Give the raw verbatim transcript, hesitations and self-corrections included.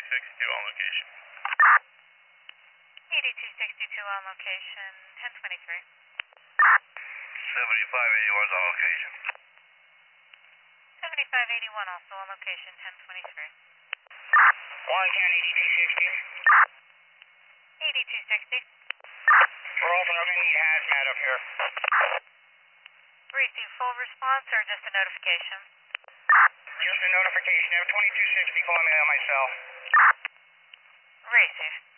sixty-two on location. eighty-two sixty-two on location, ten twenty-three. seventy-five eighty-one is on location. seventy-five eighty-one also on location, ten twenty-three. one ten eighty-two sixty. eighty-two sixty. We're also going to need hazmat up here. Receive full response or just a notification? Just a notification. I have twenty-two sixty calling me on my cell. Receive.